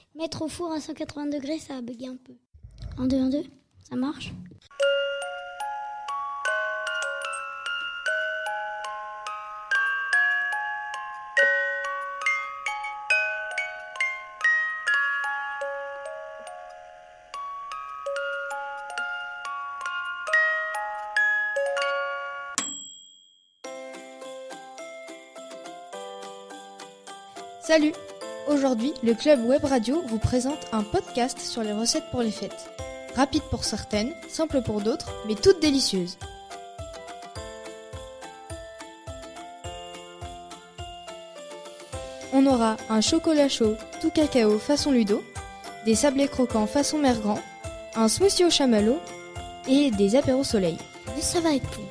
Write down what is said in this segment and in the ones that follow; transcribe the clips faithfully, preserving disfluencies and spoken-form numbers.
Mettre au four à cent quatre-vingts degrés, ça a bugué un peu. Un, deux, un, deux, ça marche ? Salut! Aujourd'hui, le Club Web Radio vous présente un podcast sur les recettes pour les fêtes. Rapide pour certaines, simple pour d'autres, mais toutes délicieuses. On aura un chocolat chaud tout cacao façon Ludo, des sablés croquants façon Mère Grand, un smoothie au chamallow et des apéros soleil. Mais ça va être bon.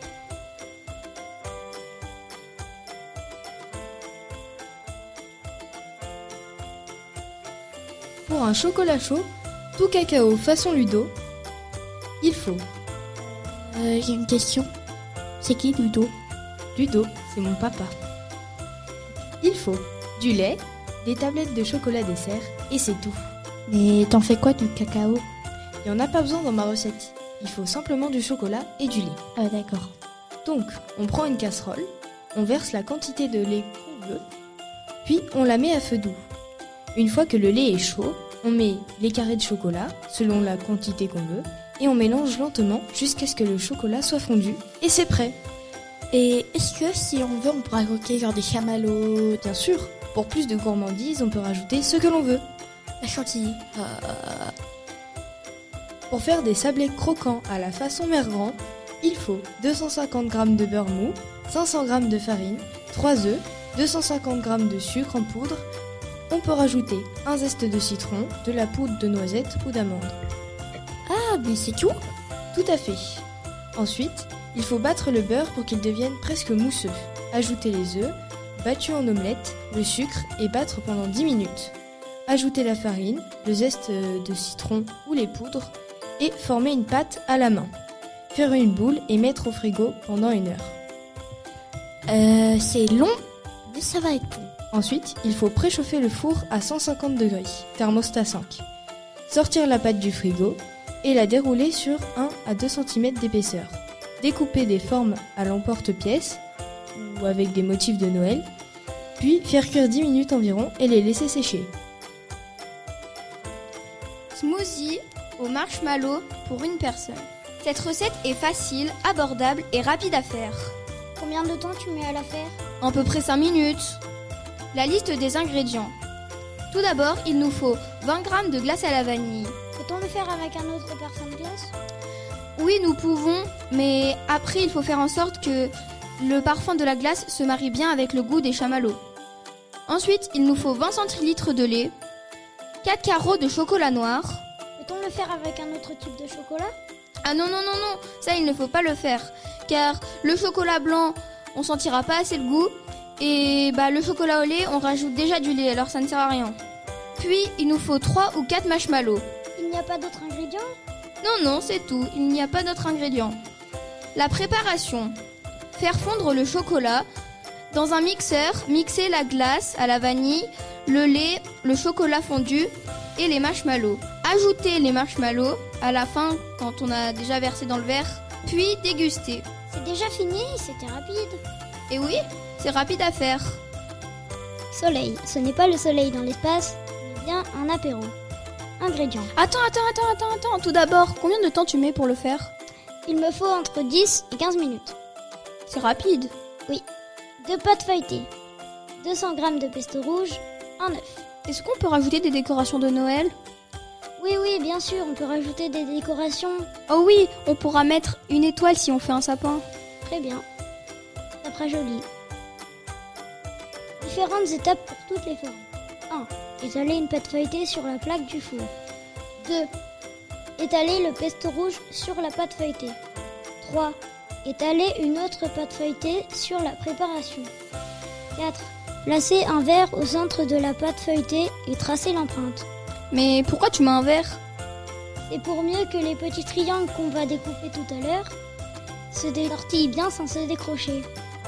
Pour un chocolat chaud, tout cacao façon Ludo, il faut... Euh, j'ai une question. C'est qui Ludo ? Ludo, c'est mon papa. Il faut du lait, des tablettes de chocolat dessert et c'est tout. Mais t'en fais quoi du cacao ? Il n'y en a pas besoin dans ma recette. Il faut simplement du chocolat et du lait. Ah d'accord. Donc, on prend une casserole, on verse la quantité de lait qu'on veut, puis on la met à feu doux. Une fois que le lait est chaud, on met les carrés de chocolat, selon la quantité qu'on veut, et on mélange lentement jusqu'à ce que le chocolat soit fondu, et c'est prêt. Et est-ce que si on veut, on peut rajouter genre des chamallows ? Bien sûr, pour plus de gourmandise, on peut rajouter ce que l'on veut. La chantilly. Euh... Pour faire des sablés croquants à la façon Mère Grand, il faut deux cent cinquante grammes de beurre mou, cinq cents grammes de farine, trois œufs, deux cent cinquante grammes de sucre en poudre. On peut rajouter un zeste de citron, de la poudre de noisette ou d'amande. Ah, mais c'est tout ? Tout à fait. Ensuite, il faut battre le beurre pour qu'il devienne presque mousseux. Ajouter les œufs, battus en omelette, le sucre et battre pendant dix minutes. Ajouter la farine, le zeste de citron ou les poudres et former une pâte à la main. Faire une boule et mettre au frigo pendant une heure. Euh, c'est long, mais ça va être bon. Ensuite, il faut préchauffer le four à cent cinquante degrés, thermostat cinq. Sortir la pâte du frigo et la dérouler sur un à deux centimètres d'épaisseur. Découper des formes à l'emporte-pièce ou avec des motifs de Noël, puis faire cuire dix minutes environ et les laisser sécher. Smoothie au marshmallow pour une personne. Cette recette est facile, abordable et rapide à faire. Combien de temps tu mets à la faire ? À peu près cinq minutes. La liste des ingrédients. Tout d'abord, il nous faut vingt grammes de glace à la vanille. Peut-on le faire avec un autre personne glace ? Oui, nous pouvons, mais après, il faut faire en sorte que le parfum de la glace se marie bien avec le goût des chamallows. Ensuite, il nous faut vingt centilitres de lait, quatre carreaux de chocolat noir. Peut-on le faire avec un autre type de chocolat ? Ah non, non, non, non, ça il ne faut pas le faire, car le chocolat blanc, on sentira pas assez le goût, et bah le chocolat au lait, on rajoute déjà du lait, alors ça ne sert à rien. Puis, il nous faut trois ou quatre marshmallows. Il n'y a pas d'autres ingrédients ? Non, non, c'est tout, il n'y a pas d'autres ingrédients. La préparation. Faire fondre le chocolat. Dans un mixeur, mixer la glace à la vanille, le lait, le chocolat fondu et les marshmallows. Ajouter les marshmallows à la fin quand on a déjà versé dans le verre, puis déguster. C'est déjà fini, c'était rapide. Et oui, c'est rapide à faire. Soleil, ce n'est pas le soleil dans l'espace, mais bien un apéro. Ingrédients. Attends, attends, attends, attends, attends. Tout d'abord, combien de temps tu mets pour le faire ? Il me faut entre dix et quinze minutes. C'est rapide. Oui. Deux pâtes feuilletées, deux cents grammes de pesto rouge, un œuf. Est-ce qu'on peut rajouter des décorations de Noël ? Oui, oui, bien sûr, on peut rajouter des décorations. Oh oui, on pourra mettre une étoile si on fait un sapin. Très bien. Ça fera joli. Différentes étapes pour toutes les formes. un. Étaler une pâte feuilletée sur la plaque du four. deux. Étaler le pesto rouge sur la pâte feuilletée. trois. Étaler une autre pâte feuilletée sur la préparation. quatre. Placer un verre au centre de la pâte feuilletée et tracer l'empreinte. Mais pourquoi tu mets un verre ? C'est pour mieux que les petits triangles qu'on va découper tout à l'heure se détortillent bien sans se décrocher.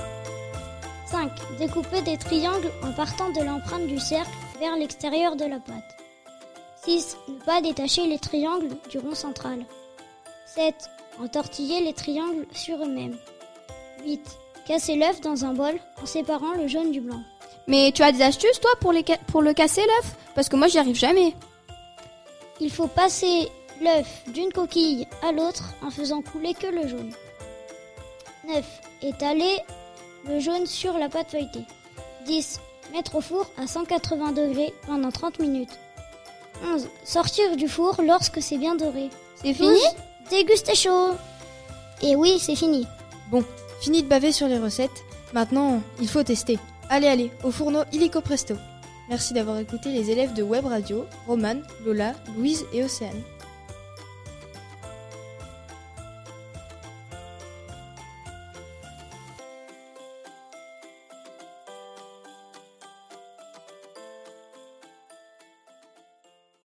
cinq. Découper des triangles en partant de l'empreinte du cercle vers l'extérieur de la pâte. six. Ne pas détacher les triangles du rond central. sept. Entortiller les triangles sur eux-mêmes. huit. Casser l'œuf dans un bol en séparant le jaune du blanc. Mais tu as des astuces, toi, pour, les ca- pour le casser, l'œuf? Parce que moi, j'y arrive jamais. Il faut passer l'œuf d'une coquille à l'autre en faisant couler que le jaune. neuf. Étaler le jaune sur la pâte feuilletée. dix. Mettre au four à cent quatre-vingts degrés pendant trente minutes. onze. Sortir du four lorsque c'est bien doré. C'est fini? douze. Déguster chaud. Et oui, c'est fini. Bon, fini de baver sur les recettes. Maintenant, il faut tester. Allez, allez, au fourneau illico presto. Merci d'avoir écouté les élèves de Web Radio, Romane, Lola, Louise et Océane.